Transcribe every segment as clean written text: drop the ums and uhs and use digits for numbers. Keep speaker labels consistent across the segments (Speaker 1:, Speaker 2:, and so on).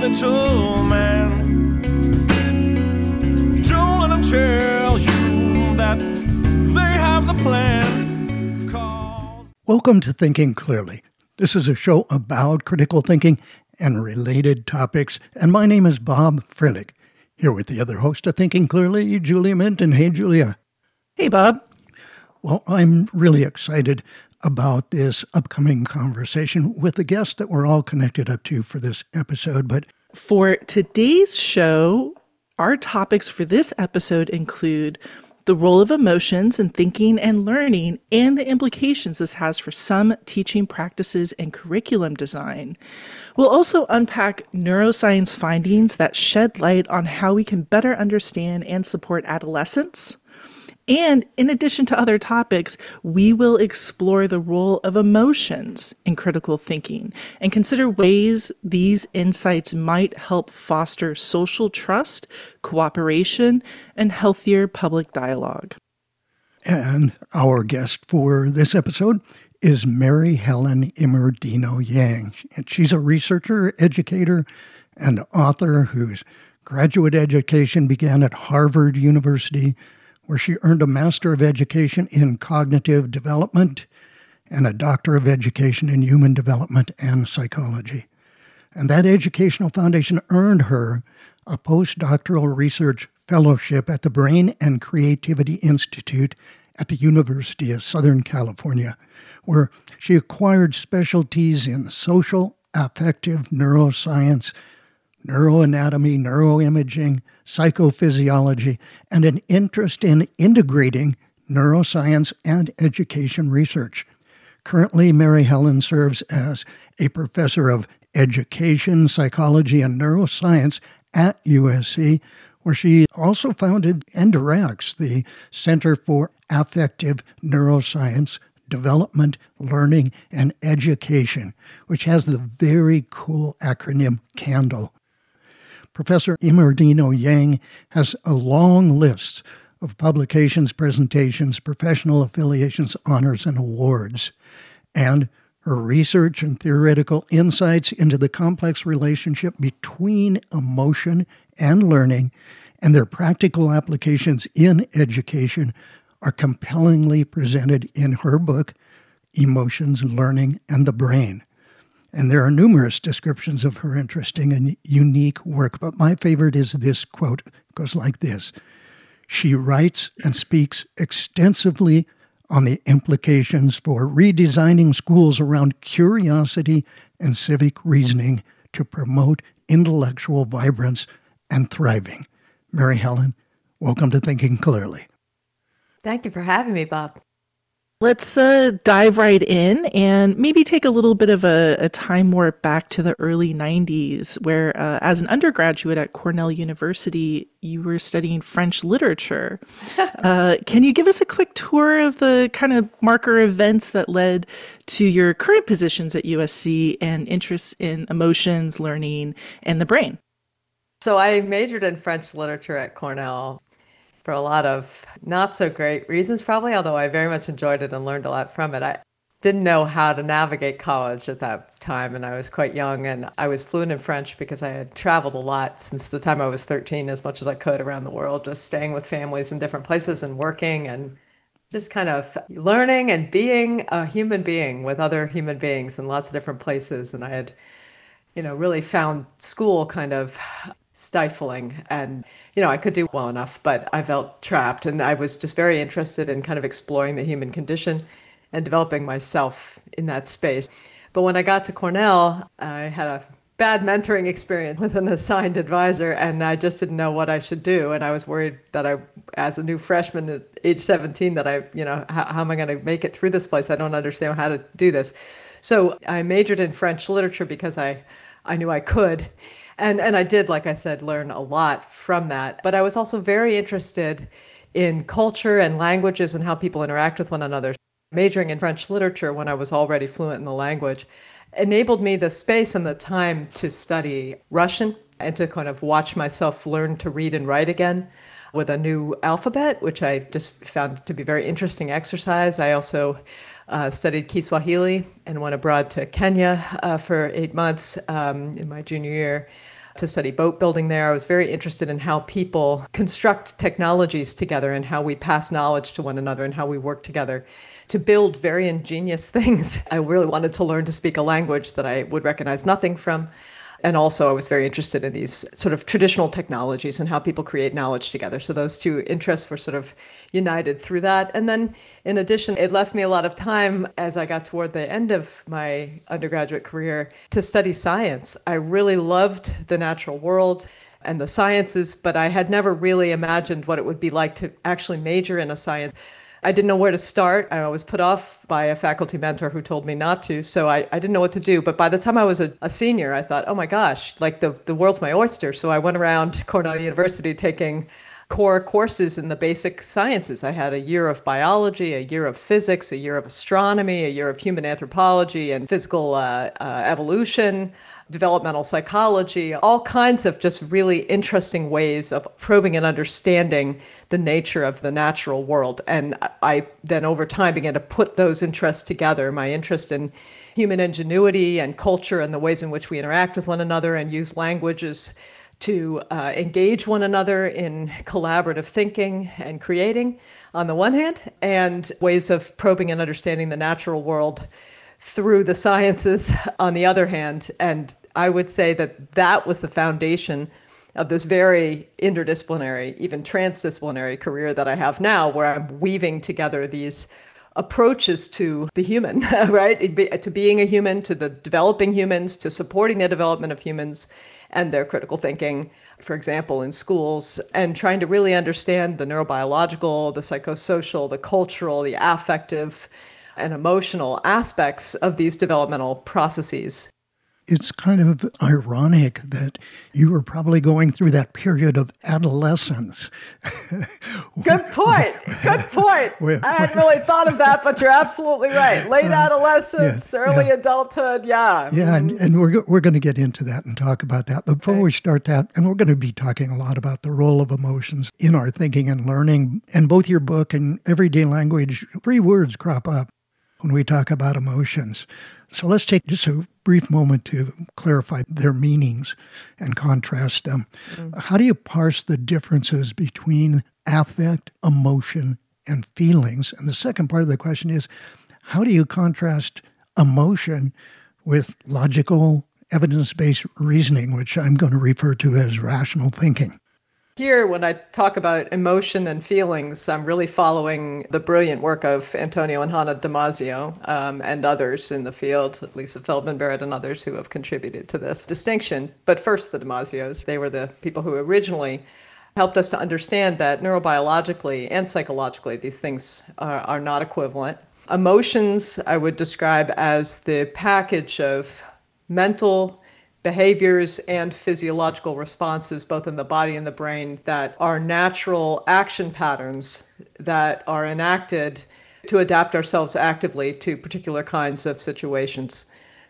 Speaker 1: gentleman. Don't let them tell you that they have the plan.
Speaker 2: Welcome to Thinking Clearly. This is a show about critical thinking and related topics, and my name is Bob Frillig, here with the other host of Thinking Clearly, Julia Minton. Hey, Julia.
Speaker 3: Hey, Bob.
Speaker 2: Well, I'm really excited about this upcoming conversation with the guest that we're all connected up to for this episode. But
Speaker 3: for today's show, our topics for this episode include the role of emotions in thinking and learning and the implications this has for some teaching practices and curriculum design. We'll also unpack neuroscience findings that shed light on how we can better understand and support adolescents. And in addition to other topics, we will explore the role of emotions in critical thinking and consider ways these insights might help foster social trust, cooperation, and healthier public dialogue.
Speaker 2: And our guest for this episode is Mary Helen Immordino-Yang. And she's a researcher, educator, and author whose graduate education began at Harvard University, where she earned a Master of Education in Cognitive Development and a Doctor of Education in Human Development and Psychology. And that educational foundation earned her a postdoctoral research fellowship at the Brain and Creativity Institute at the University of Southern California, where she acquired specialties in social affective neuroscience, neuroanatomy, neuroimaging, psychophysiology, and an interest in integrating neuroscience and education research. Currently, Mary Helen serves as a professor of education, psychology, and neuroscience at USC, where she also founded and directs the Center for Affective Neuroscience, Development, Learning, and Education, which has the very cool acronym CANDLE. Professor Immordino-Yang has a long list of publications, presentations, professional affiliations, honors, and awards. And her research and theoretical insights into the complex relationship between emotion and learning and their practical applications in education are compellingly presented in her book, Emotions, Learning, and the Brain. And there are numerous descriptions of her interesting and unique work, but my favorite is this quote. It goes like this: "She writes and speaks extensively on the implications for redesigning schools around curiosity and civic reasoning to promote intellectual vibrance and thriving." Mary Helen, welcome to Thinking Clearly.
Speaker 4: Thank you for having me, Bob.
Speaker 3: Let's dive right in and maybe take a little bit of a time warp back to the early 90s, where as an undergraduate at Cornell University, you were studying French literature. Can you give us a quick tour of the kind of marker events that led to your current positions at USC and interests in emotions, learning, and the brain?
Speaker 4: So I majored in French literature at Cornell for a lot of not so great reasons, probably, although I very much enjoyed it and learned a lot from it. I didn't know how to navigate college at that time, and I was quite young, and I was fluent in French because I had traveled a lot since the time I was 13, as much as I could around the world, just staying with families in different places and working and just kind of learning and being a human being with other human beings in lots of different places. And I had, really found school kind of stifling, and I could do well enough, but I felt trapped, and I was just very interested in kind of exploring the human condition and developing myself in that space. But when I got to Cornell, I had a bad mentoring experience with an assigned advisor, and I just didn't know what I should do. And I was worried that as a new freshman at age 17, that how am I going to make it through this place? I don't understand how to do this. So I majored in French literature because I knew I could. And I did, like I said, learn a lot from that. But I was also very interested in culture and languages and how people interact with one another. Majoring in French literature when I was already fluent in the language enabled me the space and the time to study Russian and to kind of watch myself learn to read and write again with a new alphabet, which I just found to be a very interesting exercise. I also studied Kiswahili and went abroad to Kenya for 8 months in my junior year to study boat building there. I was very interested in how people construct technologies together and how we pass knowledge to one another and how we work together to build very ingenious things. I really wanted to learn to speak a language that I would recognize nothing from. And also I was very interested in these sort of traditional technologies and how people create knowledge together. So those two interests were sort of united through that. And then in addition, it left me a lot of time as I got toward the end of my undergraduate career to study science. I really loved the natural world and the sciences, but I had never really imagined what it would be like to actually major in a science. I didn't know where to start. I was put off by a faculty mentor who told me not to, so I didn't know what to do. But by the time I was a senior, I thought, oh my gosh, like the world's my oyster. So I went around Cornell University taking core courses in the basic sciences. I had a year of biology, a year of physics, a year of astronomy, a year of human anthropology and physical evolution, developmental psychology, all kinds of just really interesting ways of probing and understanding the nature of the natural world. And I then over time began to put those interests together, my interest in human ingenuity and culture and the ways in which we interact with one another and use languages to engage one another in collaborative thinking and creating on the one hand, and ways of probing and understanding the natural world through the sciences on the other hand. And I would say that that was the foundation of this very interdisciplinary, even transdisciplinary career that I have now, where I'm weaving together these approaches to the human, right? To being a human, to the developing humans, to supporting the development of humans and their critical thinking, for example, in schools, and trying to really understand the neurobiological, the psychosocial, the cultural, the affective, and emotional aspects of these developmental processes.
Speaker 2: It's kind of ironic that you were probably going through that period of adolescence.
Speaker 4: Good point. Good point. I hadn't really thought of that, but you're absolutely right. Late adolescence, early adulthood, yeah.
Speaker 2: Yeah, and we're going to get into that and talk about that. But before we start that, and we're going to be talking a lot about the role of emotions in our thinking and learning. And both your book and Everyday Language, 3 words crop up when we talk about emotions. So let's take just a brief moment to clarify their meanings and contrast them. How do you parse the differences between affect, emotion, and feelings? And the second part of the question is, how do you contrast emotion with logical, evidence-based reasoning, which I'm going to refer to as rational thinking?
Speaker 4: Here, when I talk about emotion and feelings, I'm really following the brilliant work of Antonio and Hannah Damasio and others in the field, Lisa Feldman Barrett and others who have contributed to this distinction. But first, the Damasios, they were the people who originally helped us to understand that neurobiologically and psychologically, these things are not equivalent. Emotions, I would describe as the package of mental behaviors and physiological responses, both in the body and the brain, that are natural action patterns that are enacted to adapt ourselves actively to particular kinds of situations.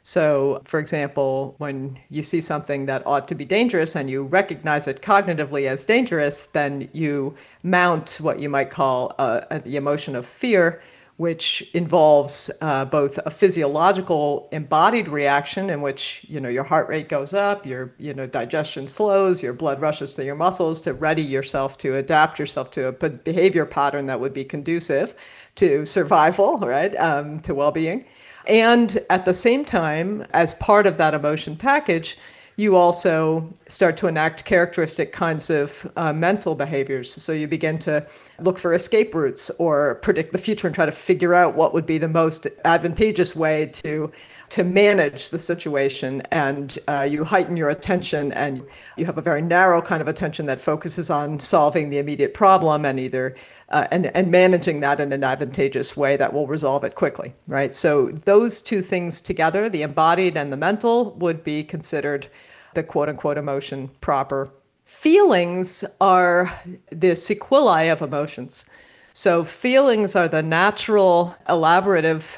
Speaker 4: So, for example, when you see something that ought to be dangerous and you recognize it cognitively as dangerous, then you mount what you might call the emotion of fear, which involves both a physiological embodied reaction in which, your heart rate goes up, your, digestion slows, your blood rushes to your muscles to ready yourself to adapt yourself to a behavior pattern that would be conducive to survival, right, to well-being. And at the same time, as part of that emotion package, you also start to enact characteristic kinds of mental behaviors. So you begin to look for escape routes or predict the future and try to figure out what would be the most advantageous way to manage the situation. And you heighten your attention, and you have a very narrow kind of attention that focuses on solving the immediate problem and either and managing that in an advantageous way that will resolve it quickly, right? So those two things together, the embodied and the mental, would be considered the quote-unquote emotion proper. Feelings are the sequelae of emotions. So feelings are the natural, elaborative,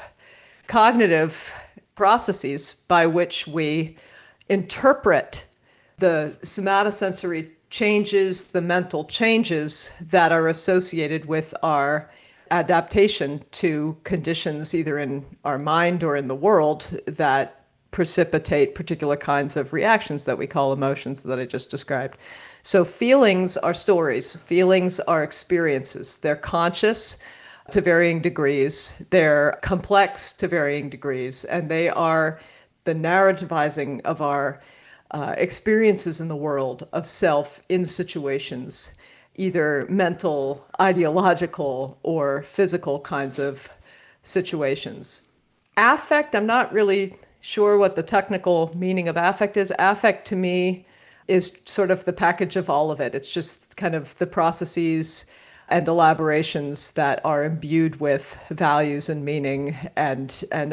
Speaker 4: cognitive processes by which we interpret the somatosensory changes, the mental changes that are associated with our adaptation to conditions either in our mind or in the world that precipitate particular kinds of reactions that we call emotions that I just described. So feelings are stories. Feelings are experiences. They're conscious to varying degrees. They're complex to varying degrees. And they are the narrativizing of our experiences in the world of self in situations, either mental, ideological, or physical kinds of situations. Affect, I'm not really sure what the technical meaning of affect is. Affect to me is sort of the package of all of it. It's just kind of the processes and elaborations that are imbued with values and meaning and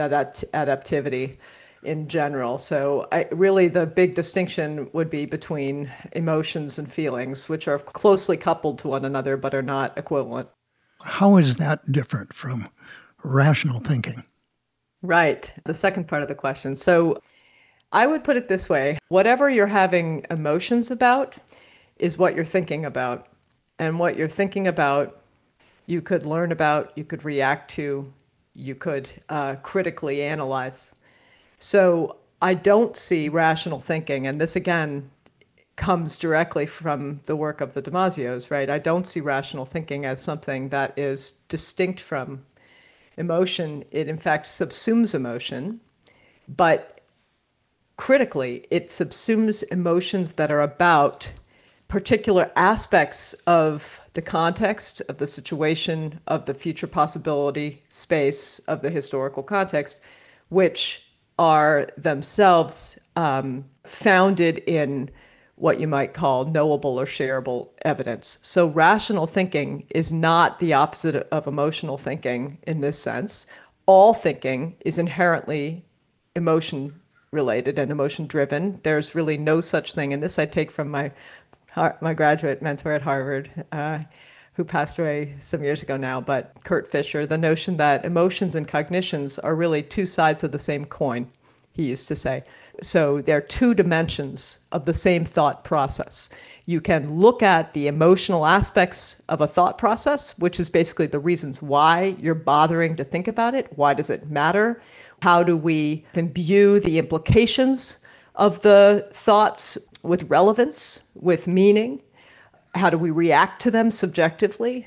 Speaker 4: adaptivity in general. So really the big distinction would be between emotions and feelings, which are closely coupled to one another but are not equivalent.
Speaker 2: How is that different from rational thinking?
Speaker 4: Right. The second part of the question. So I would put it this way. Whatever you're having emotions about is what you're thinking about. And what you're thinking about, you could learn about, you could react to, you could critically analyze. So I don't see rational thinking, and this again comes directly from the work of the Damasio's, right? I don't see rational thinking as something that is distinct from emotion. It in fact subsumes emotion, but critically, it subsumes emotions that are about particular aspects of the context, of the situation, of the future possibility space, of the historical context, which are themselves founded in what you might call knowable or shareable evidence. So rational thinking is not the opposite of emotional thinking in this sense. All thinking is inherently emotion related and emotion driven. There's really no such thing, and this I take from my graduate mentor at Harvard, who passed away some years ago now, but Kurt Fisher, the notion that emotions and cognitions are really two sides of the same coin, he used to say. So they're two dimensions of the same thought process. You can look at the emotional aspects of a thought process, which is basically the reasons why you're bothering to think about it. Why does it matter? How do we imbue the implications of the thoughts with relevance, with meaning? How do we react to them subjectively?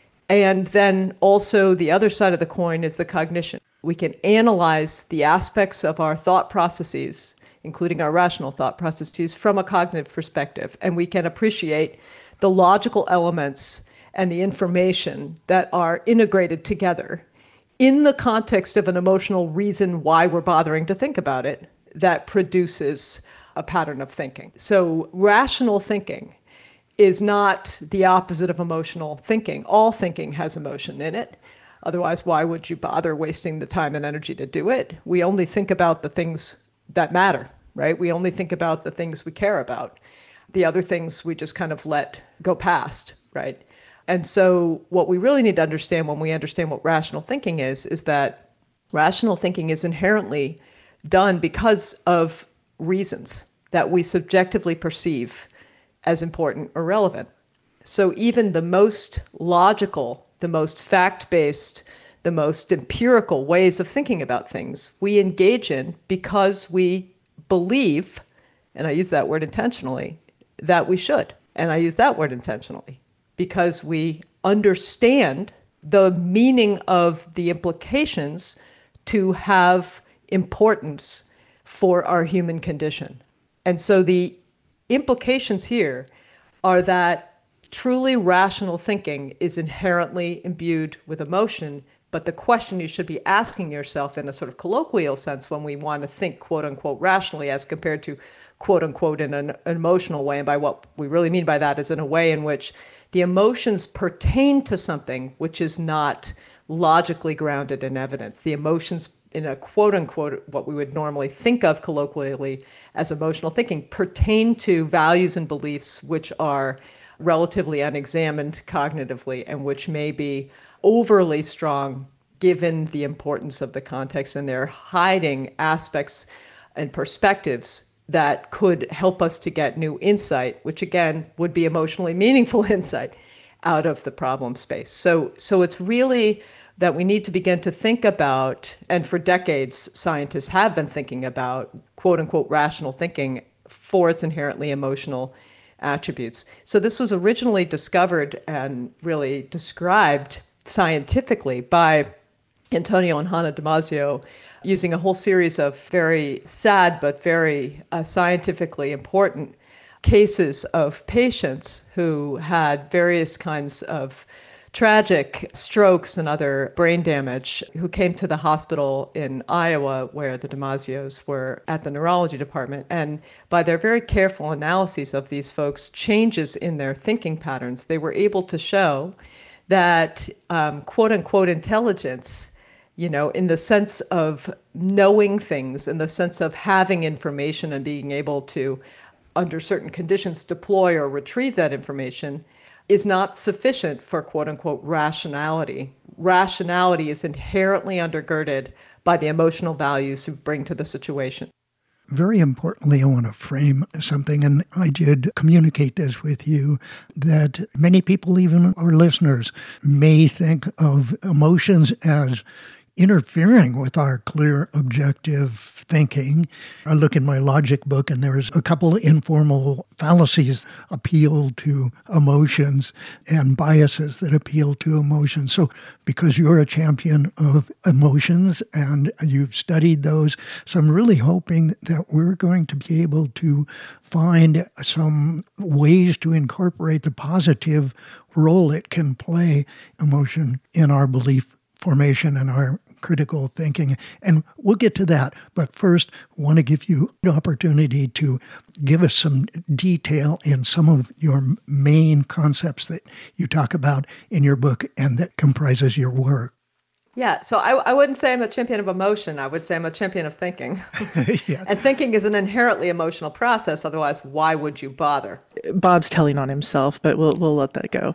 Speaker 4: And then also the other side of the coin is the cognition. We can analyze the aspects of our thought processes, including our rational thought processes, from a cognitive perspective. And we can appreciate the logical elements and the information that are integrated together in the context of an emotional reason why we're bothering to think about it that produces a pattern of thinking. So rational thinking is not the opposite of emotional thinking. All thinking has emotion in it. Otherwise, why would you bother wasting the time and energy to do it? We only think about the things that matter, right? We only think about the things we care about. The other things we just kind of let go past, right? And so what we really need to understand when we understand what rational thinking is that rational thinking is inherently done because of reasons that we subjectively perceive as important or relevant. So even the most logical, the most fact-based, the most empirical ways of thinking about things we engage in because we believe, and I use that word intentionally, that we should. And I use that word intentionally because we understand the meaning of the implications to have importance for our human condition. And so the implications here are that truly rational thinking is inherently imbued with emotion, but the question you should be asking yourself in a sort of colloquial sense when we want to think quote unquote rationally as compared to quote unquote in an emotional way, and by what we really mean by that is in a way in which the emotions pertain to something which is not logically grounded in evidence. The emotions in a quote unquote, what we would normally think of colloquially as emotional thinking, pertain to values and beliefs which are relatively unexamined cognitively and which may be overly strong given the importance of the context, and they're hiding aspects and perspectives that could help us to get new insight, which again would be emotionally meaningful insight out of the problem space. So it's really that we need to begin to think about, and for decades, scientists have been thinking about, quote unquote, rational thinking for its inherently emotional attributes. So this was originally discovered and really described scientifically by Antonio and Hannah Damasio, using a whole series of very sad but very scientifically important cases of patients who had various kinds of tragic strokes and other brain damage, who came to the hospital in Iowa where the Damasios were at the neurology department. And by their very careful analyses of these folks' changes in their thinking patterns, they were able to show that quote unquote intelligence, in the sense of knowing things, in the sense of having information and being able to, under certain conditions, deploy or retrieve that information, is not sufficient for quote unquote rationality. Rationality is inherently undergirded by the emotional values you bring to the situation.
Speaker 2: Very importantly, I want to frame something, and I did communicate this with you, that many people, even our listeners, may think of emotions as interfering with our clear, objective thinking. I look in my logic book, and there's a couple of informal fallacies appeal to emotions and biases that appeal to emotions. So because you're a champion of emotions and you've studied those, so I'm really hoping that we're going to be able to find some ways to incorporate the positive role it can play, emotion, in our belief formation and our critical thinking. And we'll get to that. But first, I want to give you an opportunity to give us some detail in some of your main concepts that you talk about in your book and that comprises your work.
Speaker 4: Yeah, so I wouldn't say I'm a champion of emotion. I would say I'm a champion of thinking.
Speaker 2: Yeah.
Speaker 4: And thinking is an inherently emotional process. Otherwise, why would you bother?
Speaker 3: Bob's telling on himself, but we'll let that go.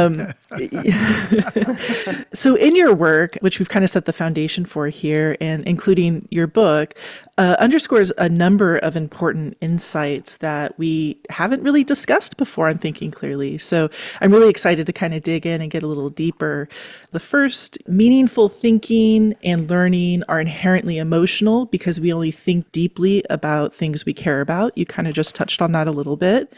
Speaker 3: So in your work, which we've kind of set the foundation for here, and including your book, underscores a number of important insights that we haven't really discussed before on Thinking Clearly. So I'm really excited to kind of dig in and get a little deeper. The first, meaningful thinking and learning are inherently emotional because we only think deeply about things we care about. You kind of just touched on that a little bit.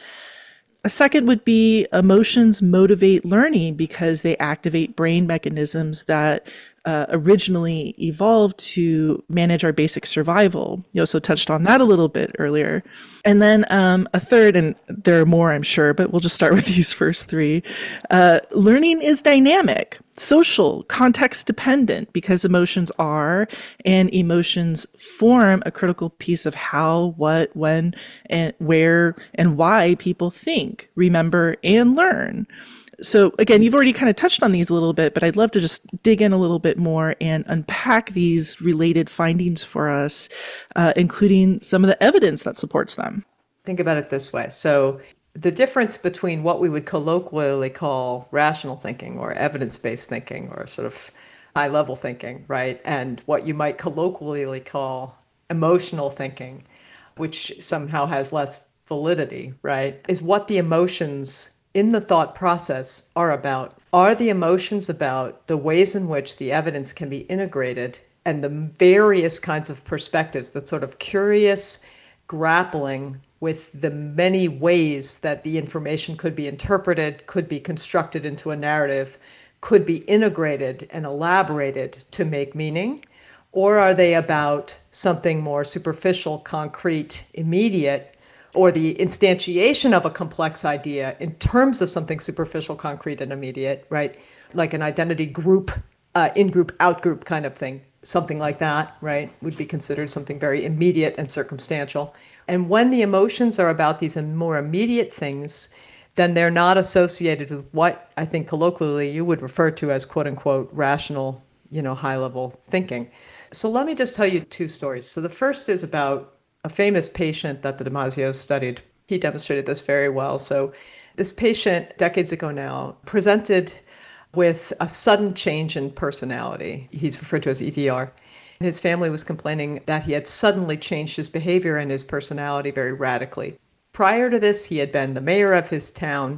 Speaker 3: A second would be emotions motivate learning because they activate brain mechanisms that originally evolved to manage our basic survival. You also touched on that a little bit earlier. And then a third, and there are more, I'm sure, but we'll just start with these first three. Learning is dynamic, social, context dependent, because emotions are, and emotions form a critical piece of how, what, when, and where, and why people think, remember, and learn. So again, you've already kind of touched on these a little bit, but I'd love to just dig in a little bit more and unpack these related findings for us, including some of the evidence that supports them.
Speaker 4: Think about it this way. So the difference between what we would colloquially call rational thinking or evidence-based thinking or sort of high-level thinking, right, and what you might colloquially call emotional thinking, which somehow has less validity, right, is what the emotions in the thought process are about. Are the emotions about the ways in which the evidence can be integrated and the various kinds of perspectives, that sort of curious grappling with the many ways that the information could be interpreted, could be constructed into a narrative, could be integrated and elaborated to make meaning? Or are they about something more superficial, concrete, immediate, or the instantiation of a complex idea in terms of something superficial, concrete, and immediate, right? Like an identity group, in-group, out-group kind of thing. Something like that, right, would be considered something very immediate and circumstantial. And when the emotions are about these more immediate things, then they're not associated with what I think colloquially you would refer to as quote-unquote rational, high-level thinking. So let me just tell you two stories. So the first is about a famous patient that the Damasios studied. He demonstrated this very well. So this patient, decades ago now, presented with a sudden change in personality. He's referred to as EVR. His family was complaining that he had suddenly changed his behavior and his personality very radically. Prior to this, he had been the mayor of his town.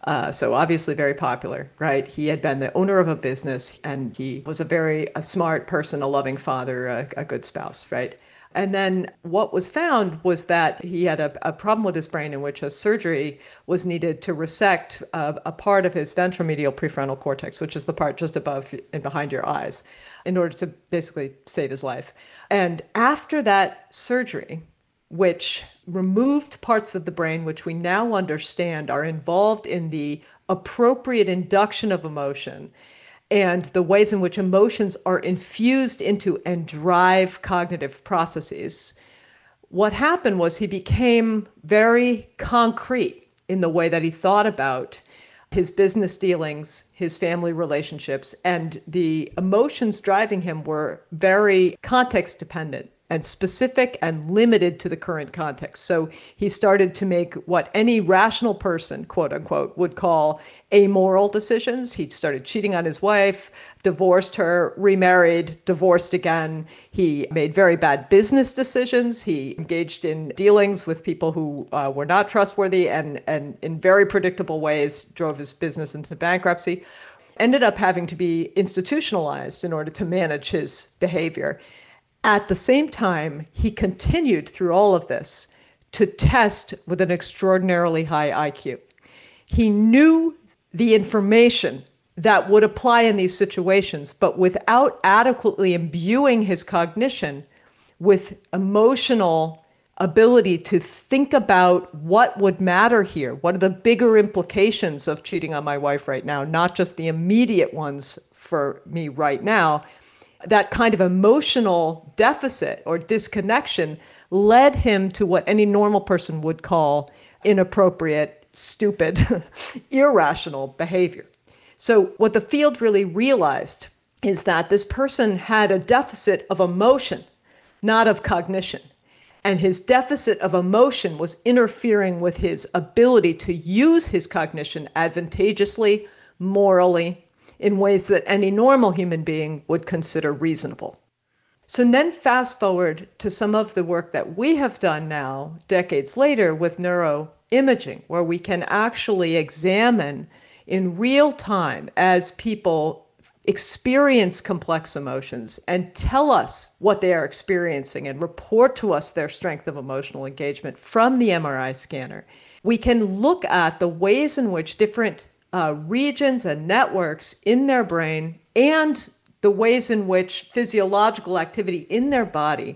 Speaker 4: So obviously very popular, right? He had been the owner of a business, and he was a smart person, a loving father, a good spouse, right? And then what was found was that he had a problem with his brain in which a surgery was needed to resect a part of his ventromedial prefrontal cortex, which is the part just above and behind your eyes, in order to basically save his life. And after that surgery, which removed parts of the brain which we now understand are involved in the appropriate induction of emotion and the ways in which emotions are infused into and drive cognitive processes, what happened was he became very concrete in the way that he thought about his business dealings, his family relationships, and the emotions driving him were very context dependent and specific and limited to the current context. So he started to make what any rational person, quote unquote, would call amoral decisions. He started cheating on his wife, divorced her, remarried, divorced again. He made very bad business decisions. He engaged in dealings with people who were not trustworthy and in very predictable ways drove his business into bankruptcy. Ended up having to be institutionalized in order to manage his behavior. At the same time, he continued through all of this to test with an extraordinarily high IQ. He knew the information that would apply in these situations, but without adequately imbuing his cognition with emotional ability to think about what would matter here. What are the bigger implications of cheating on my wife right now, not just the immediate ones for me right now. That kind of emotional deficit or disconnection led him to what any normal person would call inappropriate, stupid, irrational behavior. So what the field really realized is that this person had a deficit of emotion, not of cognition. And his deficit of emotion was interfering with his ability to use his cognition advantageously, morally, in ways that any normal human being would consider reasonable. So then fast forward to some of the work that we have done now, decades later, with neuroimaging, where we can actually examine in real time as people experience complex emotions and tell us what they are experiencing and report to us their strength of emotional engagement from the MRI scanner. We can look at the ways in which different regions and networks in their brain and the ways in which physiological activity in their body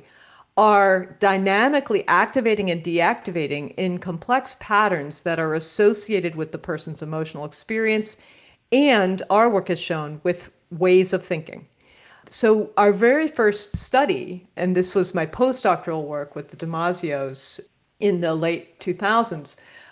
Speaker 4: are dynamically activating and deactivating in complex patterns that are associated with the person's emotional experience, and our work has shown with ways of thinking. So our very first study, and this was my postdoctoral work with the Damasio's in the late 2000s,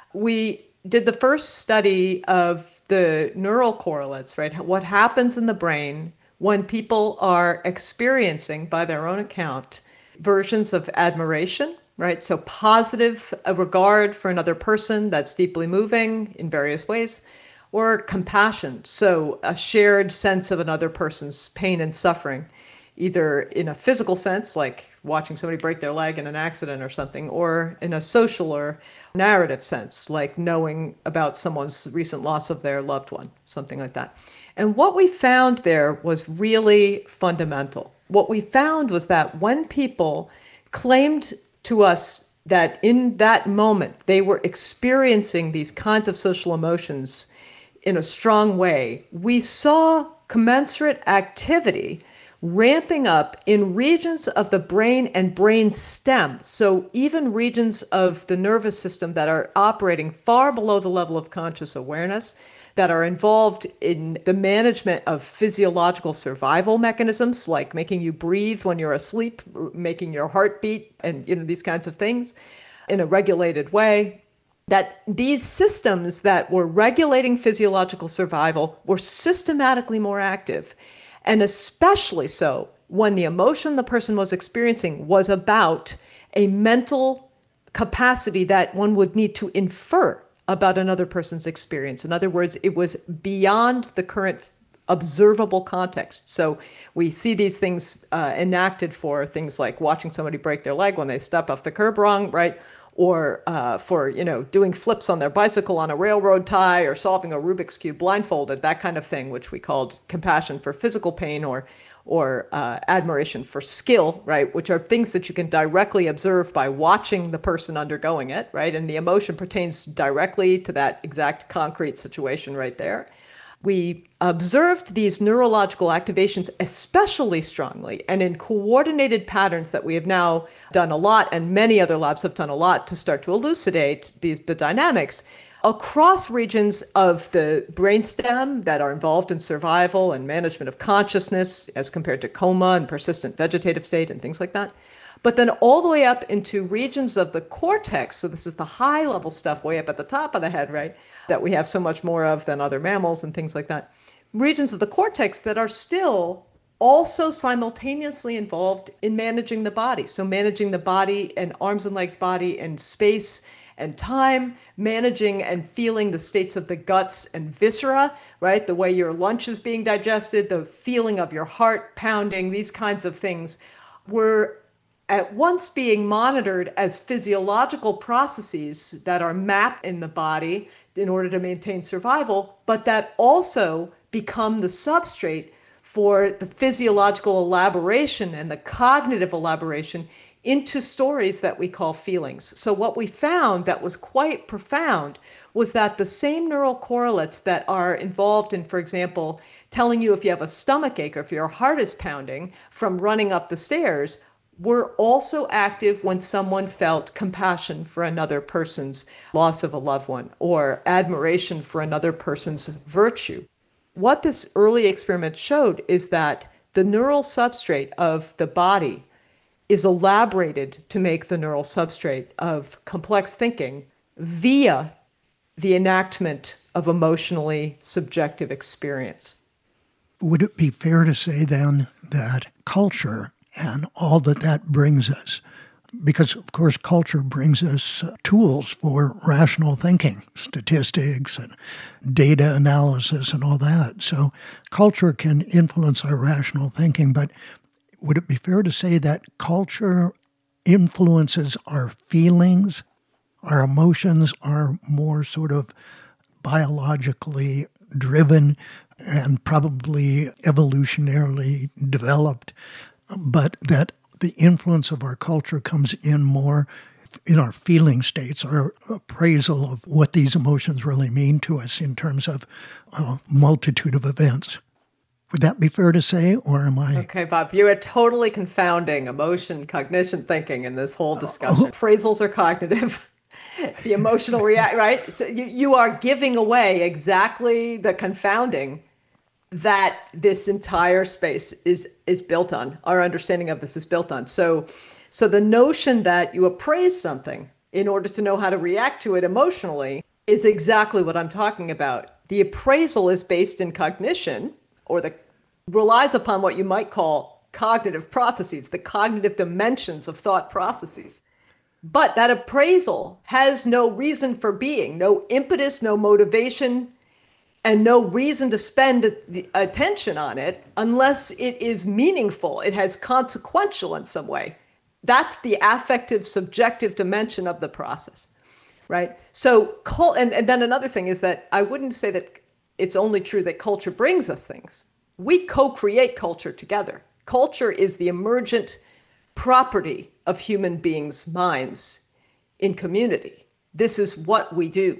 Speaker 4: we did the first study of the neural correlates, right? What happens in the brain when people are experiencing, by their own account, versions of admiration, right? So positive regard for another person that's deeply moving in various ways, or compassion, so a shared sense of another person's pain and suffering, either in a physical sense, like watching somebody break their leg in an accident or something, or in a social or narrative sense, like knowing about someone's recent loss of their loved one, something like that. And what we found there was really fundamental. What we found was that when people claimed to us that in that moment they were experiencing these kinds of social emotions in a strong way, we saw commensurate activity ramping up in regions of the brain and brain stem. So even regions of the nervous system that are operating far below the level of conscious awareness, that are involved in the management of physiological survival mechanisms, like making you breathe when you're asleep, making your heart beat, and these kinds of things in a regulated way. That these systems that were regulating physiological survival were systematically more active. And especially so when the emotion the person was experiencing was about a mental capacity that one would need to infer about another person's experience. In other words, it was beyond the current observable context. So we see these things enacted for things like watching somebody break their leg when they step off the curb wrong, right? Or for, doing flips on their bicycle on a railroad tie, or solving a Rubik's Cube blindfolded, that kind of thing, which we called compassion for physical pain, or admiration for skill, right? Which are things that you can directly observe by watching the person undergoing it, right? And the emotion pertains directly to that exact concrete situation right there. We observed these neurological activations especially strongly and in coordinated patterns that we have now done a lot, and many other labs have done a lot to start to elucidate the dynamics across regions of the brainstem that are involved in survival and management of consciousness as compared to coma and persistent vegetative state and things like that. But then all the way up into regions of the cortex. So this is the high level stuff way up at the top of the head, right? That we have so much more of than other mammals and things like that. Regions of the cortex that are still also simultaneously involved in managing the body. So managing the body and arms and legs body and space and time, managing and feeling the states of the guts and viscera, right? The way your lunch is being digested, the feeling of your heart pounding, these kinds of things were at once being monitored as physiological processes that are mapped in the body in order to maintain survival, but that also become the substrate for the physiological elaboration and the cognitive elaboration into stories that we call feelings. So what we found that was quite profound was that the same neural correlates that are involved in, for example, telling you if you have a stomach ache or if your heart is pounding from running up the stairs were also active when someone felt compassion for another person's loss of a loved one or admiration for another person's virtue. What this early experiment showed is that the neural substrate of the body is elaborated to make the neural substrate of complex thinking via the enactment of emotionally subjective experience.
Speaker 2: Would it be fair to say then that culture and all that brings us, because of course culture brings us tools for rational thinking, statistics and data analysis and all that. So culture can influence our rational thinking, but would it be fair to say that culture influences our feelings? Our emotions are more sort of biologically driven and probably evolutionarily developed, but that the influence of our culture comes in more in our feeling states, our appraisal of what these emotions really mean to us in terms of a multitude of events. Would that be fair to say, or am I?
Speaker 4: Okay, Bob, you are totally confounding emotion, cognition, thinking in this whole discussion. Appraisals are cognitive. The emotional react, right? So you are giving away exactly the confounding that this entire space is built on. Our understanding of this is built on. So the notion that you appraise something in order to know how to react to it emotionally is exactly what I'm talking about. The appraisal is based in cognition, or relies upon what you might call cognitive processes, the cognitive dimensions of thought processes. But that appraisal has no reason for being, no impetus, no motivation, and no reason to spend the attention on it unless it is meaningful. It has consequential in some way. That's the affective, subjective dimension of the process, right? So, and then another thing is that I wouldn't say that it's only true that culture brings us things. We co-create culture together. Culture is the emergent property of human beings' minds in community. This is what we do.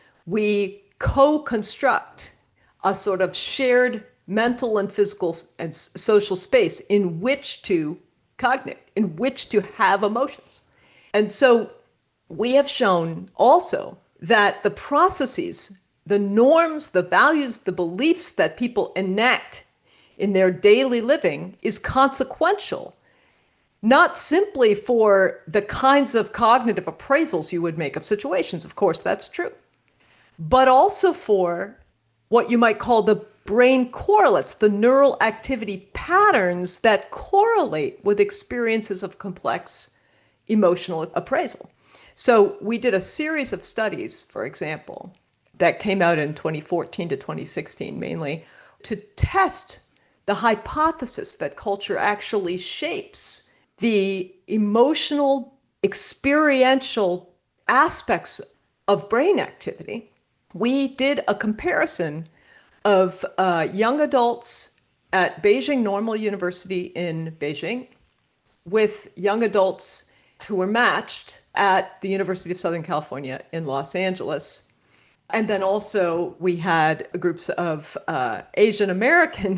Speaker 4: We co-construct a sort of shared mental and physical and social space in which to cognate, in which to have emotions. And so we have shown also that the processes, the norms, the values, the beliefs that people enact in their daily living is consequential, not simply for the kinds of cognitive appraisals you would make of situations, of course, that's true, but also for what you might call the brain correlates, the neural activity patterns that correlate with experiences of complex emotional appraisal. So we did a series of studies, for example, that came out in 2014 to 2016 mainly,
Speaker 5: to test the hypothesis that culture actually shapes the emotional, experiential aspects of brain activity, we did a comparison of young adults at Beijing Normal University in Beijing with young adults who were matched at the University of Southern California in Los Angeles. And then also we had groups of Asian American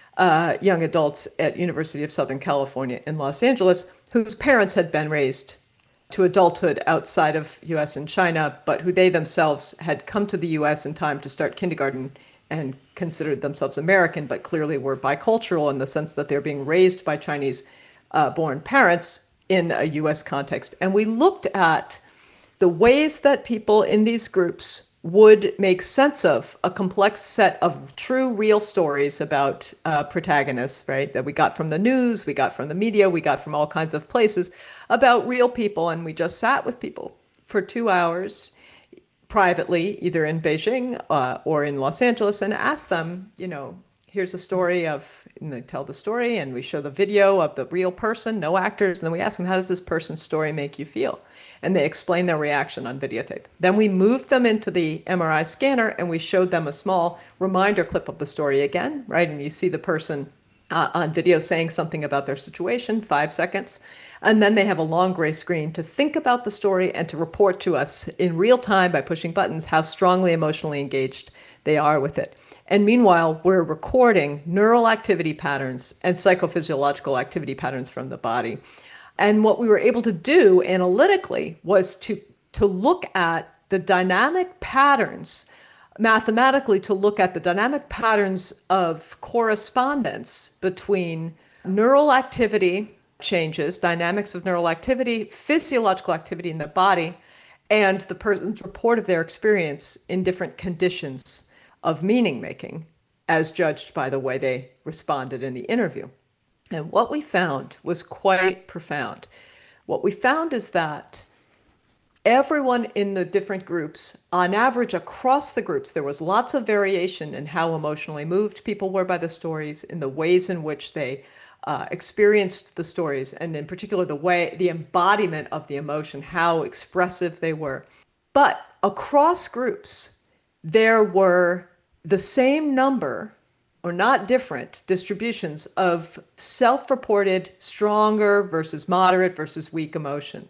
Speaker 5: young adults at University of Southern California in Los Angeles whose parents had been raised to adulthood outside of US and China, but who they themselves had come to the US in time to start kindergarten and considered themselves American, but clearly were bicultural in the sense that they're being raised by Chinese born parents in a US context. And we looked at the ways that people in these groups would make sense of a complex set of true, real stories about protagonists, right? That we got from the news, we got from the media, we got from all kinds of places about real people. And we just sat with people for 2 hours privately, either in Beijing or in Los Angeles, and asked them, here's a story of, and they tell the story, and we show the video of the real person, no actors. And then we ask them, how does this person's story make you feel? And they explain their reaction on videotape. Then we moved them into the MRI scanner and we showed them a small reminder clip of the story again, right? And you see the person on video saying something about their situation, 5 seconds. And then they have a long gray screen to think about the story and to report to us in real time by pushing buttons how strongly emotionally engaged they are with it. And meanwhile, we're recording neural activity patterns and psychophysiological activity patterns from the body. And what we were able to do analytically was to look at the dynamic patterns, mathematically to look at the dynamic patterns of correspondence between neural activity changes, dynamics of neural activity, physiological activity in the body, and the person's report of their experience in different conditions of meaning making, as judged by the way they responded in the interview. And what we found was quite profound. What we found is that everyone in the different groups, on average across the groups, there was lots of variation in how emotionally moved people were by the stories, in the ways in which they experienced the stories, and in particular the embodiment of the emotion, how expressive they were. But across groups, there were the same number or not different distributions of self-reported stronger versus moderate versus weak emotion.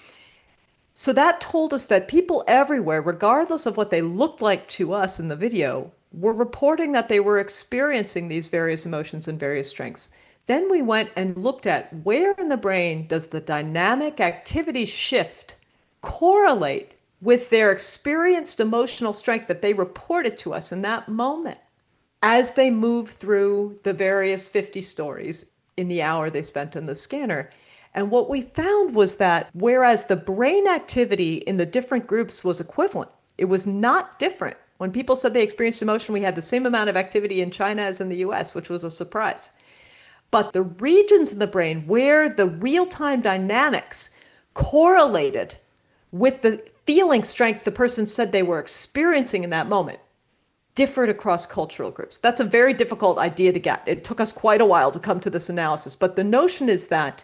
Speaker 5: So that told us that people everywhere, regardless of what they looked like to us in the video, were reporting that they were experiencing these various emotions and various strengths. Then we went and looked at where in the brain does the dynamic activity shift correlate with their experienced emotional strength that they reported to us in that moment, as they move through the various 50 stories in the hour they spent in the scanner. And what we found was that whereas the brain activity in the different groups was equivalent, it was not different. When people said they experienced emotion, we had the same amount of activity in China as in the US, which was a surprise. But the regions in the brain where the real-time dynamics correlated with the feeling strength the person said they were experiencing in that moment differed across cultural groups. That's a very difficult idea to get. It took us quite a while to come to this analysis. But the notion is that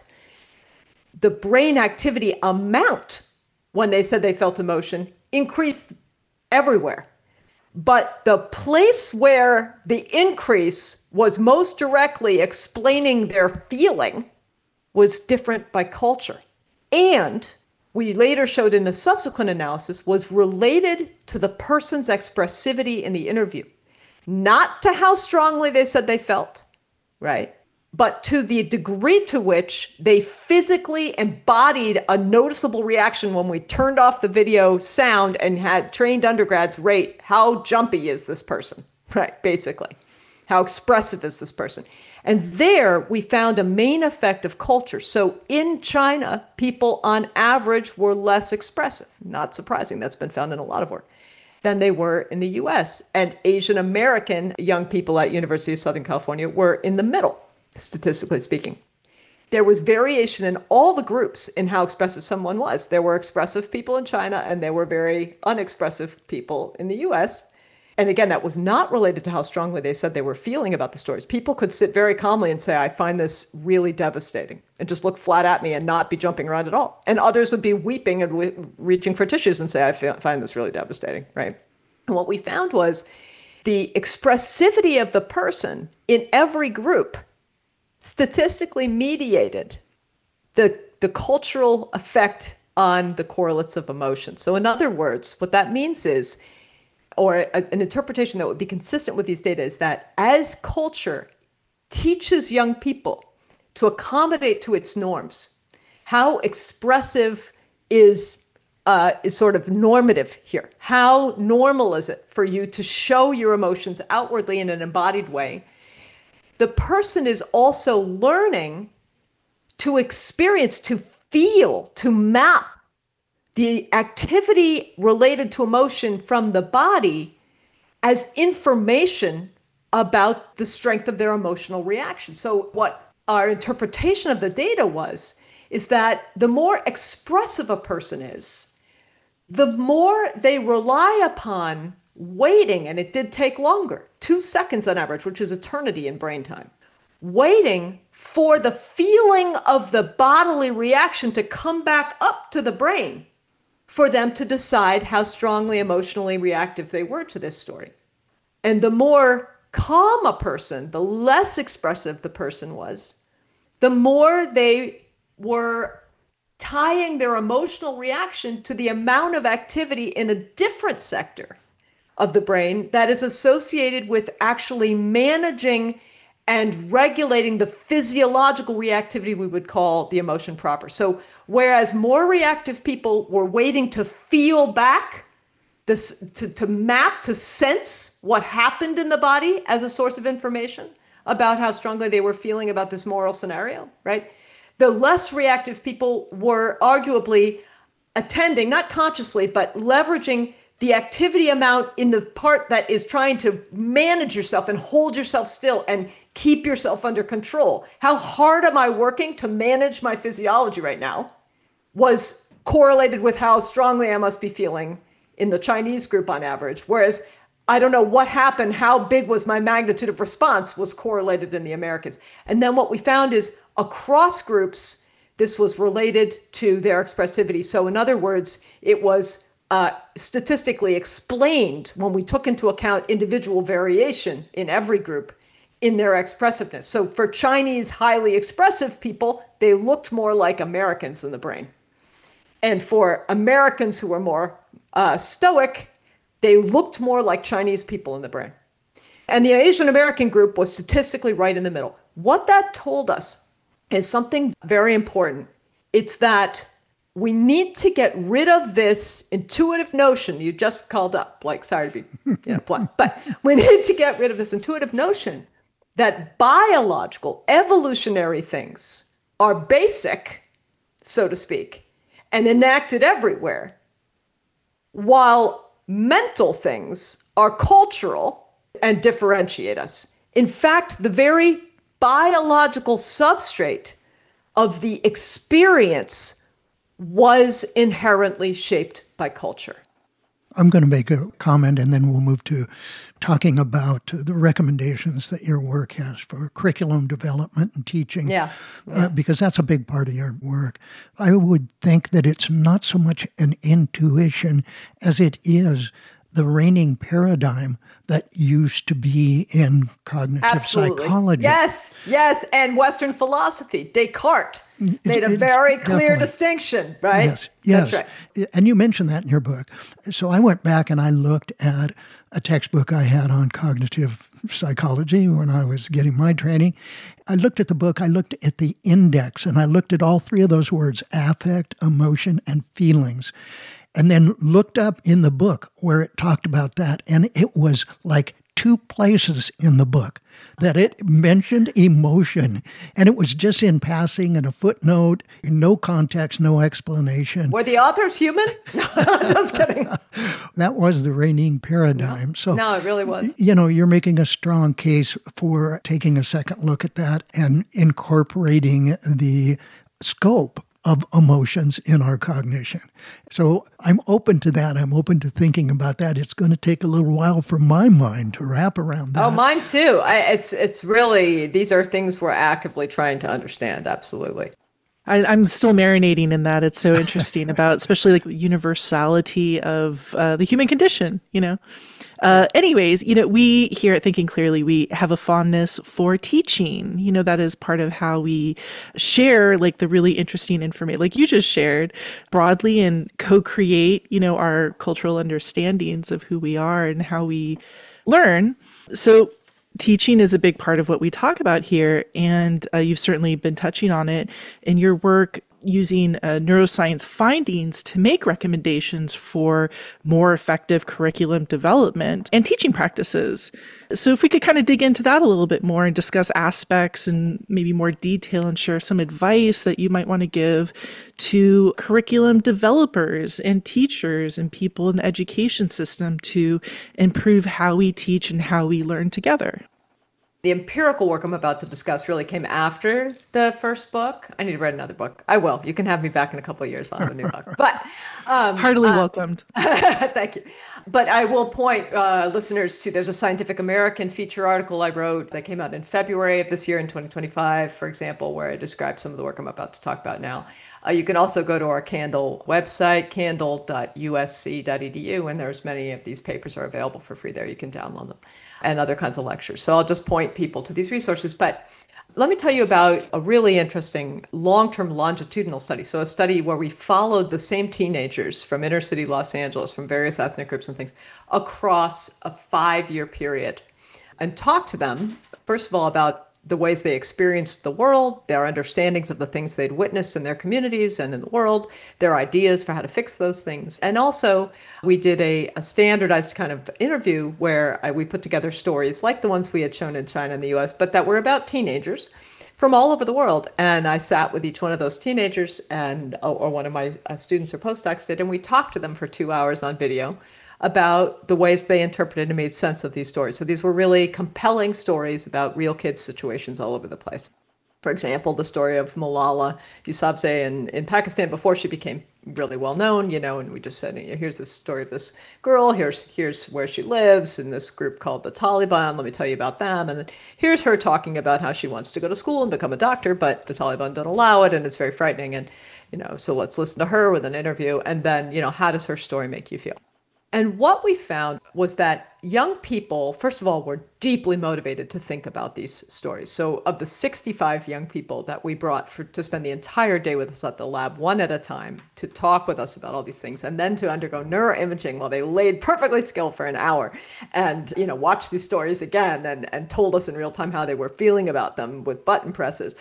Speaker 5: the brain activity amount when they said they felt emotion increased everywhere. But the place where the increase was most directly explaining their feeling was different by culture. And we later showed in a subsequent analysis was related to the person's expressivity in the interview, not to how strongly they said they felt, right? But to the degree to which they physically embodied a noticeable reaction when we turned off the video sound and had trained undergrads rate how jumpy is this person, right? Basically, how expressive is this person? And there we found a main effect of culture. So in China, people on average were less expressive. Not surprising, that's been found in a lot of work, than they were in the US. And Asian American young people at University of Southern California were in the middle, statistically speaking. There was variation in all the groups in how expressive someone was. There were expressive people in China and there were very unexpressive people in the US. And again, that was not related to how strongly they said they were feeling about the stories. People could sit very calmly and say, I find this really devastating, and just look flat at me and not be jumping around at all. And others would be weeping and reaching for tissues and say, I find this really devastating, right? And what we found was the expressivity of the person in every group statistically mediated the cultural effect on the correlates of emotion. So in other words, what that means is, or an interpretation that would be consistent with these data, is that as culture teaches young people to accommodate to its norms, how expressive is sort of normative here. How normal is it for you to show your emotions outwardly in an embodied way? The person is also learning to experience, to feel, to map the activity related to emotion from the body as information about the strength of their emotional reaction. So what our interpretation of the data is that the more expressive a person is, the more they rely upon waiting, and it did take longer, 2 seconds on average, which is eternity in brain time, waiting for the feeling of the bodily reaction to come back up to the brain for them to decide how strongly emotionally reactive they were to this story. And the more calm a person, the less expressive the person was, the more they were tying their emotional reaction to the amount of activity in a different sector of the brain that is associated with actually managing and regulating the physiological reactivity we would call the emotion proper. So whereas more reactive people were waiting to feel back, this to map, to sense what happened in the body as a source of information about how strongly they were feeling about this moral scenario, right? The less reactive people were arguably attending, not consciously, but leveraging the activity amount in the part that is trying to manage yourself and hold yourself still and keep yourself under control. How hard am I working to manage my physiology right now was correlated with how strongly I must be feeling in the Chinese group on average. Whereas I don't know what happened, how big was my magnitude of response was correlated in the Americans. And then what we found is across groups, this was related to their expressivity. So in other words, it was statistically explained when we took into account individual variation in every group in their expressiveness. So for Chinese highly expressive people, they looked more like Americans in the brain. And for Americans who were more stoic, they looked more like Chinese people in the brain. And the Asian American group was statistically right in the middle. What that told us is something very important. It's that we need to get rid of this intuitive notion you just called up, like, sorry to be blunt, but we need to get rid of this intuitive notion that biological, evolutionary things are basic, so to speak, and enacted everywhere, while mental things are cultural and differentiate us. In fact, the very biological substrate of the experience was inherently shaped by culture.
Speaker 2: I'm going to make a comment and then we'll move to talking about the recommendations that your work has for curriculum development and teaching, because that's a big part of your work. I would think that it's not so much an intuition as it is the reigning paradigm that used to be in cognitive psychology.
Speaker 5: Yes, and Western philosophy. Descartes made a very clear distinction, right?
Speaker 2: Yes.
Speaker 5: That's right.
Speaker 2: And you mentioned that in your book. So I went back and I looked at a textbook I had on cognitive psychology when I was getting my training. I looked at the book, I looked at the index, and I looked at all three of those words, affect, emotion, and feelings. And then looked up in the book where it talked about that. And it was like 2 places in the book that it mentioned emotion. And it was just in passing and a footnote, no context, no explanation.
Speaker 5: Were the authors human? Just kidding.
Speaker 2: That was the reigning paradigm.
Speaker 5: No, it really was.
Speaker 2: You're making a strong case for taking a second look at that and incorporating the scope of emotions in our cognition. So I'm open to that. I'm open to thinking about that. It's going to take a little while for my mind to wrap around that.
Speaker 5: Oh, mine too. It's really, these are things we're actively trying to understand. Absolutely.
Speaker 3: I'm still marinating in that. It's so interesting about, especially like the universality of the human condition, Anyways, we here at Thinking Clearly, we have a fondness for teaching. That is part of how we share like the really interesting information, like you just shared broadly, and co-create, our cultural understandings of who we are and how we learn. So teaching is a big part of what we talk about here, and you've certainly been touching on it in your work using neuroscience findings to make recommendations for more effective curriculum development and teaching practices. So if we could kind of dig into that a little bit more and discuss aspects in maybe more detail and share some advice that you might want to give to curriculum developers and teachers and people in the education system to improve how we teach and how we learn together.
Speaker 5: The empirical work I'm about to discuss really came after the first book. I need to write another book. I will. You can have me back in a couple of years. I'll have a new book. But
Speaker 3: heartily welcomed.
Speaker 5: Thank you. But I will point listeners to, there's a Scientific American feature article I wrote that came out in February of this year in 2025, for example, where I described some of the work I'm about to talk about now. You can also go to our Candle website, candle.usc.edu, and there's many of these papers are available for free there. You can download them, and other kinds of lectures. So I'll just point people to these resources. But let me tell you about a really interesting long-term longitudinal study. So a study where we followed the same teenagers from inner city Los Angeles, from various ethnic groups and things, across a 5-year period, and talked to them, first of all, about the ways they experienced the world, their understandings of the things they'd witnessed in their communities and in the world, their ideas for how to fix those things. And also, we did a standardized kind of interview where we put together stories like the ones we had shown in China and the US, but that were about teenagers from all over the world. And I sat with each one of those teenagers, and or one of my students or postdocs did, and we talked to them for 2 hours on video about the ways they interpreted and made sense of these stories. So these were really compelling stories about real kids' situations all over the place. For example, the story of Malala Yousafzai in Pakistan before she became really well known, and we just said, here's the story of this girl, here's where she lives in this group called the Taliban, let me tell you about them. And then here's her talking about how she wants to go to school and become a doctor, but the Taliban don't allow it, and it's very frightening. And, so let's listen to her with an interview. And then, how does her story make you feel? And what we found was that young people, first of all, were deeply motivated to think about these stories. So of the 65 young people that we brought to spend the entire day with us at the lab, one at a time, to talk with us about all these things, and then to undergo neuroimaging while they laid perfectly still for an hour and, watched these stories again and told us in real time how they were feeling about them with button presses.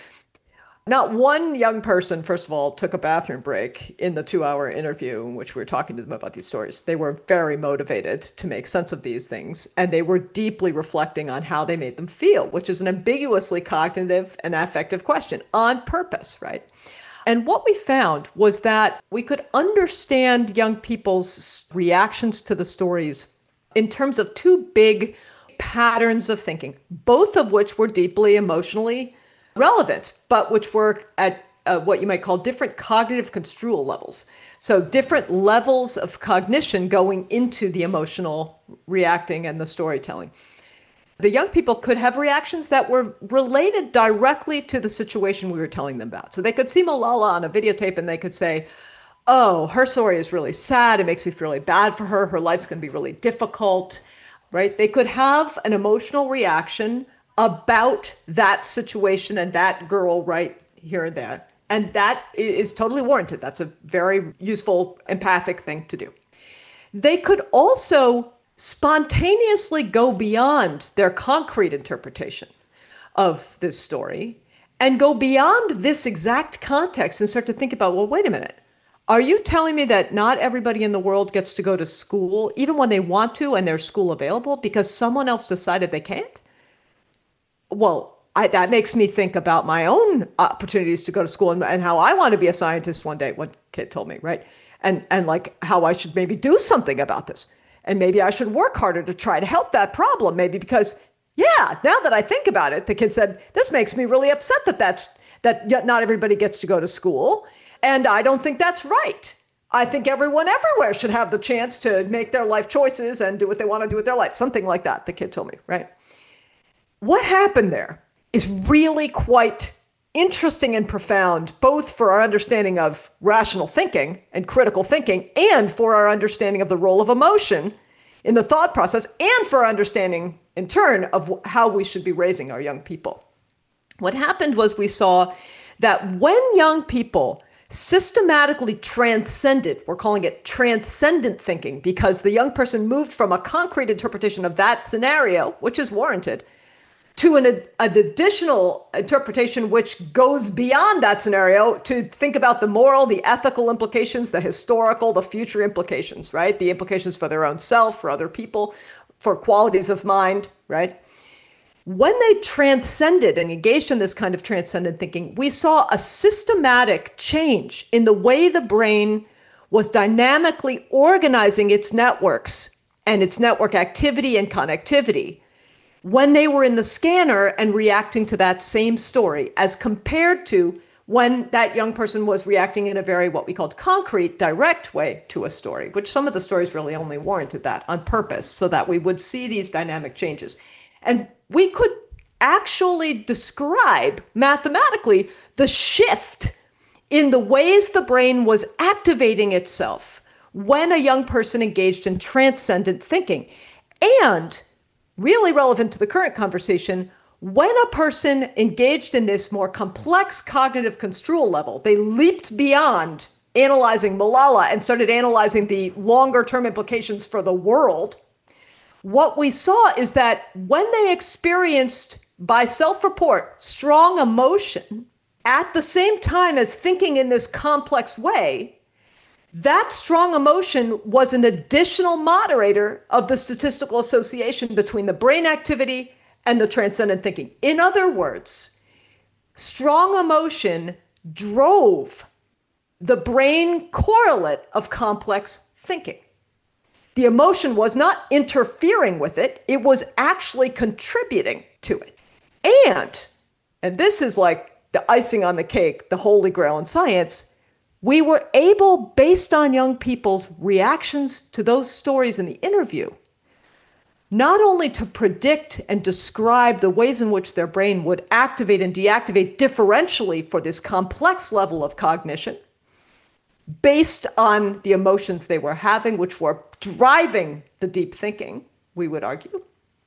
Speaker 5: Not one young person, first of all, took a bathroom break in the 2-hour interview in which we were talking to them about these stories. They were very motivated to make sense of these things, and they were deeply reflecting on how they made them feel, which is an ambiguously cognitive and affective question on purpose, right? And what we found was that we could understand young people's reactions to the stories in terms of 2 big patterns of thinking, both of which were deeply emotionally relevant, but which were at what you might call different cognitive construal levels. So different levels of cognition going into the emotional reacting and the storytelling. The young people could have reactions that were related directly to the situation we were telling them about. So they could see Malala on a videotape and they could say, oh, her story is really sad. It makes me feel really bad for her. Her life's going to be really difficult, right? They could have an emotional reaction about that situation and that girl right here and there. And that is totally warranted. That's a very useful empathic thing to do. They could also spontaneously go beyond their concrete interpretation of this story and go beyond this exact context and start to think about, well, wait a minute. Are you telling me that not everybody in the world gets to go to school, even when they want to and there's school available, because someone else decided they can't? Well, that makes me think about my own opportunities to go to school and how I want to be a scientist one day, one kid told me, right? And like how I should maybe do something about this. And maybe I should work harder to try to help that problem, maybe because, yeah, now that I think about it, the kid said, this makes me really upset that not everybody gets to go to school. And I don't think that's right. I think everyone everywhere should have the chance to make their life choices and do what they want to do with their life. Something like that, the kid told me, right? What happened there is really quite interesting and profound, both for our understanding of rational thinking and critical thinking, and for our understanding of the role of emotion in the thought process, and for our understanding, in turn, of how we should be raising our young people. What happened was we saw that when young people systematically transcended, we're calling it transcendent thinking, because the young person moved from a concrete interpretation of that scenario, which is warranted, to an additional interpretation which goes beyond that scenario to think about the moral, the ethical implications, the historical, the future implications, right? The implications for their own self, for other people, for qualities of mind, right? When they transcended and engaged in this kind of transcendent thinking, we saw a systematic change in the way the brain was dynamically organizing its networks and its network activity and connectivity when they were in the scanner and reacting to that same story, as compared to when that young person was reacting in a very, what we called concrete, direct way to a story, which some of the stories really only warranted that on purpose, so that we would see these dynamic changes. And we could actually describe mathematically the shift in the ways the brain was activating itself when a young person engaged in transcendent thinking. And really relevant to the current conversation, when a person engaged in this more complex cognitive construal level, they leaped beyond analyzing Malala and started analyzing the longer term implications for the world. What we saw is that when they experienced, by self-report, strong emotion at the same time as thinking in this complex way, that strong emotion was an additional moderator of the statistical association between the brain activity and the transcendent thinking. In other words, strong emotion drove the brain correlate of complex thinking. The emotion was not interfering with it, it was actually contributing to it. And this is like the icing on the cake, the holy grail in science, we were able, based on young people's reactions to those stories in the interview, not only to predict and describe the ways in which their brain would activate and deactivate differentially for this complex level of cognition, based on the emotions they were having, which were driving the deep thinking, we would argue.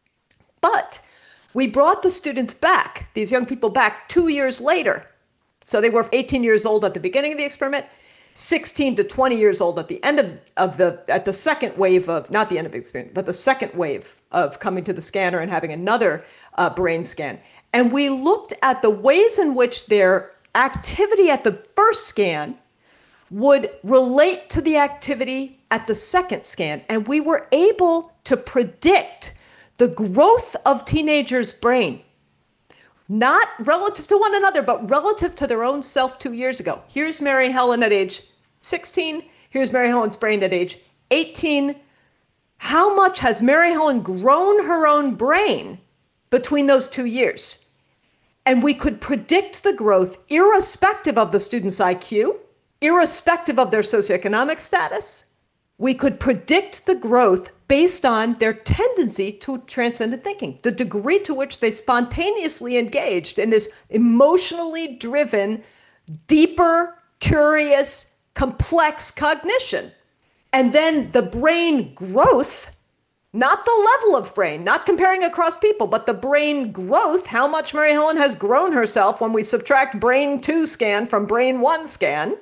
Speaker 5: But we brought the students back, these young people back 2 years later. So they were 18 years old at the beginning of the experiment, 16 to 20 years old at the end of the second wave of, not the end of the experiment, but the second wave of coming to the scanner and having another brain scan. And we looked at the ways in which their activity at the first scan would relate to the activity at the second scan. And we were able to predict the growth of teenagers' brain, not relative to one another, but relative to their own self 2 years ago. Here's Mary Helen at age 16. Here's Mary Helen's brain at age 18. How much has Mary Helen grown her own brain between those 2 years? And we could predict the growth irrespective of the student's IQ, irrespective of their socioeconomic status. We could predict the growth based on their tendency to transcendent thinking, the degree to which they spontaneously engaged in this emotionally driven, deeper, curious, complex cognition. And then the brain growth, not the level of brain, not comparing across people, but the brain growth, how much Mary Helen has grown herself when we subtract brain 2 scan from brain 1 scan,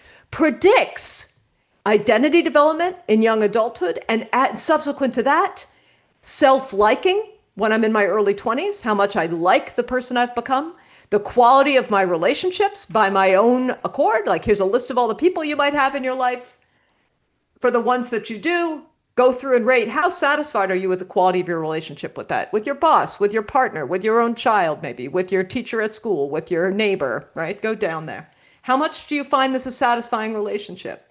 Speaker 5: predicts identity development in young adulthood, and subsequent to that, self-liking when I'm in my early 20s, how much I like the person I've become, the quality of my relationships by my own accord. Like, here's a list of all the people you might have in your life. For the ones that you do, go through and rate how satisfied are you with the quality of your relationship with that, with your boss, with your partner, with your own child, maybe, with your teacher at school, with your neighbor, right? Go down there. How much do you find this a satisfying relationship?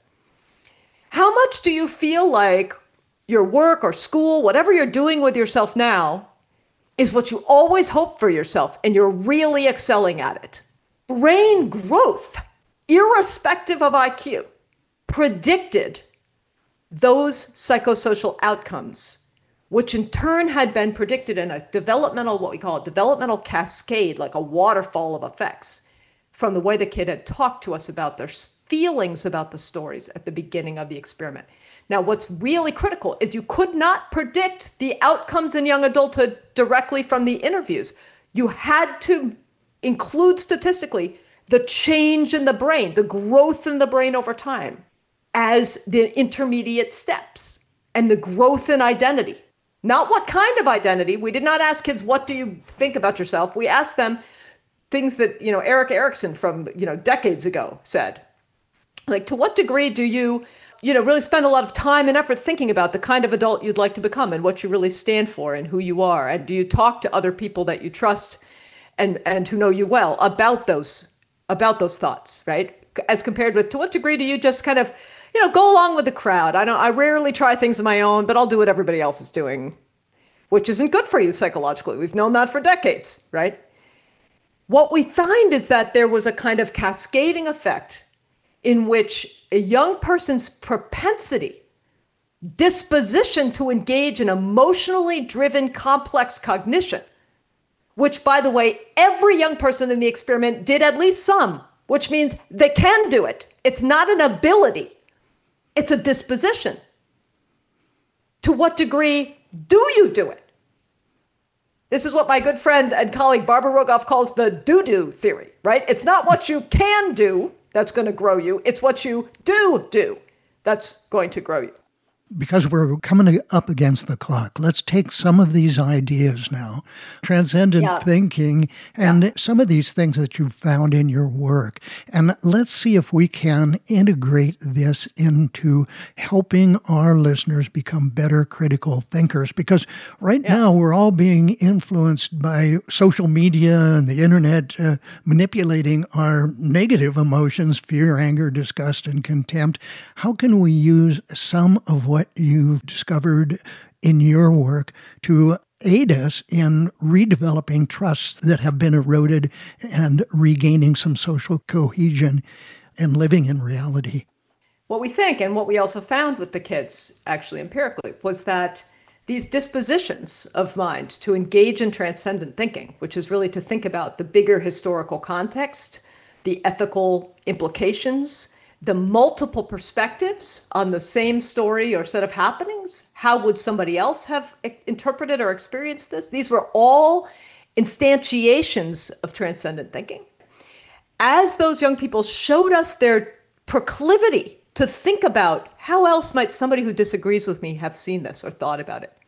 Speaker 5: How much do you feel like your work or school, whatever you're doing with yourself now, is what you always hope for yourself and you're really excelling at it? Brain growth irrespective of IQ, predicted those psychosocial outcomes, which in turn had been predicted in a developmental, what we call a developmental cascade, like a waterfall of effects, from the way the kid had talked to us about their feelings about the stories at the beginning of the experiment. Now, what's really critical is you could not predict the outcomes in young adulthood directly from the interviews. You had to include statistically the change in the brain, the growth in the brain over time as the intermediate steps, and the growth in identity. Not what kind of identity. We did not ask kids, what do you think about yourself? We asked them things that, Erik Erikson from, decades ago said. Like, to what degree do you really spend a lot of time and effort thinking about the kind of adult you'd like to become and what you really stand for and who you are? And do you talk to other people that you trust and who know you well about those thoughts, right? As compared with, to what degree do you just kind of, go along with the crowd? I rarely try things on my own, but I'll do what everybody else is doing, which isn't good for you psychologically. We've known that for decades, right? What we find is that there was a kind of cascading effect in which a young person's propensity, disposition to engage in emotionally driven complex cognition, which, by the way, every young person in the experiment did at least some, which means they can do it. It's not an ability. It's a disposition. To what degree do you do it? This is what my good friend and colleague Barbara Rogoff calls the do-do theory, right? It's not what you can do that's going to grow you. It's what you do that's going to grow you.
Speaker 2: Because we're coming up against the clock, let's take some of these ideas now, transcendent thinking, and some of these things that you've found in your work. And let's see if we can integrate this into helping our listeners become better critical thinkers. Because right now we're all being influenced by social media and the internet manipulating our negative emotions, fear, anger, disgust, and contempt. How can we use some of what you've discovered in your work to aid us in redeveloping trusts that have been eroded and regaining some social cohesion and living in reality?
Speaker 5: What we think, and what we also found with the kids, actually empirically, was that these dispositions of mind to engage in transcendent thinking, which is really to think about the bigger historical context, the ethical implications, the multiple perspectives on the same story or set of happenings. How would somebody else have interpreted or experienced this? These were all instantiations of transcendent thinking. As those young people showed us their proclivity to think about how else might somebody who disagrees with me have seen this or thought about it?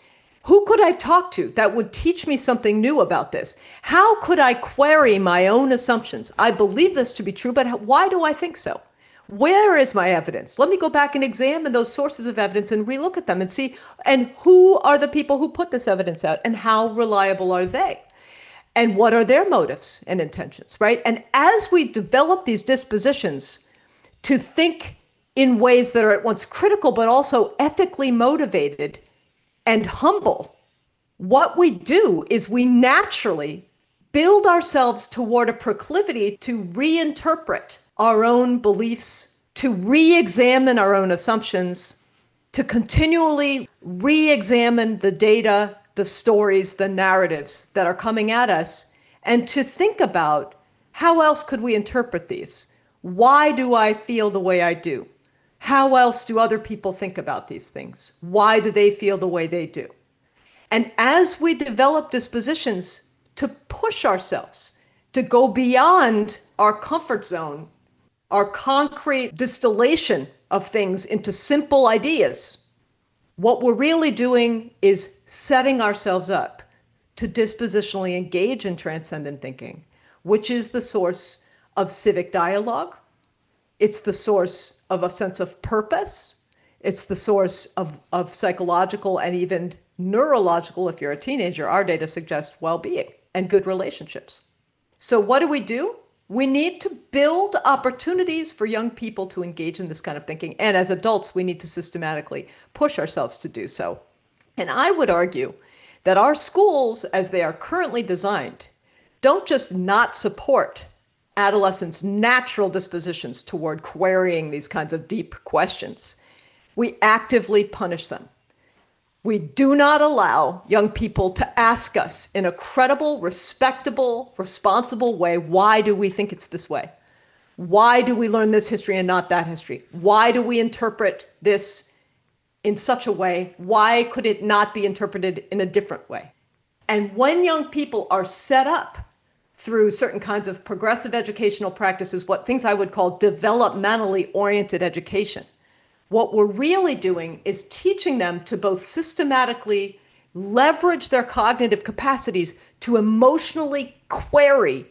Speaker 5: Who could I talk to that would teach me something new about this? How could I query my own assumptions? I believe this to be true, but why do I think so? Where is my evidence? Let me go back and examine those sources of evidence and relook at them and see, and who are the people who put this evidence out and how reliable are they? And what are their motives and intentions, right? And as we develop these dispositions to think in ways that are at once critical but also ethically motivated and humble, what we do is we naturally build ourselves toward a proclivity to reinterpret our own beliefs, to re-examine our own assumptions, to continually re-examine the data, the stories, the narratives that are coming at us, and to think about how else could we interpret these? Why do I feel the way I do? How else do other people think about these things? Why do they feel the way they do? And as we develop dispositions to push ourselves, to go beyond our comfort zone, our concrete distillation of things into simple ideas, what we're really doing is setting ourselves up to dispositionally engage in transcendent thinking, which is the source of civic dialogue. It's the source of a sense of purpose. It's the source of psychological and even neurological, if you're a teenager, our data suggests well-being and good relationships. So what do? We need to build opportunities for young people to engage in this kind of thinking. And as adults, we need to systematically push ourselves to do so. And I would argue that our schools, as they are currently designed, don't just not support adolescents' natural dispositions toward querying these kinds of deep questions, we actively punish them. We do not allow young people to ask us in a credible, respectable, responsible way, why do we think it's this way? Why do we learn this history and not that history? Why do we interpret this in such a way? Why could it not be interpreted in a different way? And when young people are set up through certain kinds of progressive educational practices, what things I would call developmentally oriented education, what we're really doing is teaching them to both systematically leverage their cognitive capacities to emotionally query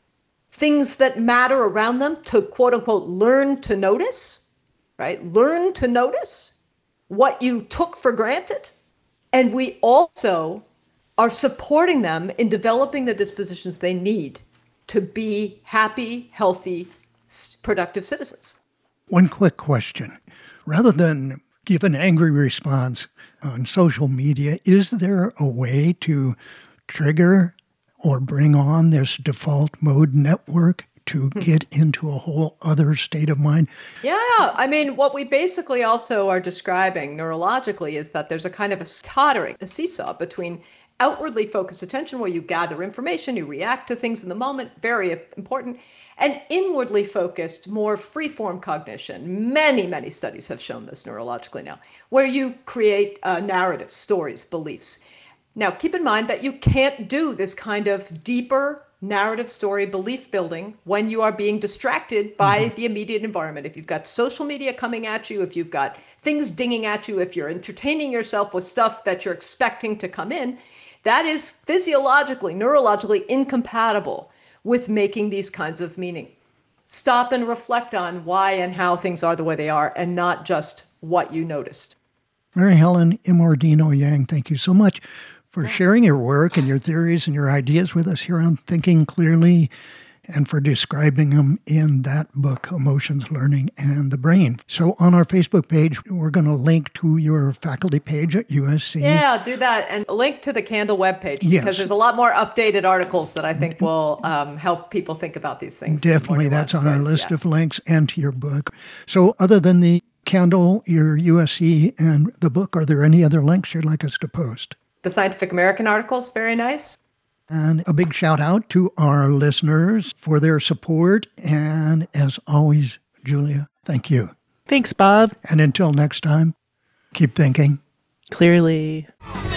Speaker 5: things that matter around them, to quote unquote learn to notice, right? Learn to notice what you took for granted. And we also are supporting them in developing the dispositions they need to be happy, healthy, productive citizens.
Speaker 2: One quick question. Rather than give an angry response on social media, is there a way to trigger or bring on this default mode network to get into a whole other state of mind?
Speaker 5: Yeah, I mean, what we basically also are describing neurologically is that there's a kind of a tottering, a seesaw between outwardly focused attention, where you gather information, you react to things in the moment, very important, and inwardly focused, more free-form cognition. Many, many studies have shown this neurologically now, where you create narratives, stories, beliefs. Now, keep in mind that you can't do this kind of deeper narrative story belief building when you are being distracted by the immediate environment. If you've got social media coming at you, if you've got things dinging at you, if you're entertaining yourself with stuff that you're expecting to come in, that is physiologically, neurologically incompatible with making these kinds of meaning. Stop and reflect on why and how things are the way they are, and not just what you noticed.
Speaker 2: Mary Helen Immordino-Yang, thank you so much for sharing your work and your theories and your ideas with us here on Thinking Clearly, and for describing them in that book, Emotions, Learning, and the Brain. So on our Facebook page, we're going to link to your faculty page at USC.
Speaker 5: Yeah, do that, and link to the Candle webpage, because there's a lot more updated articles that I think will help people think about these things.
Speaker 2: Definitely, that's on our list of links, and to your book. So other than the Candle, your USC, and the book, are there any other links you'd like us to post?
Speaker 5: The Scientific American article is very nice.
Speaker 2: And a big shout out to our listeners for their support. And as always, Julia, thank you.
Speaker 3: Thanks, Bob.
Speaker 2: And until next time, keep thinking
Speaker 3: clearly.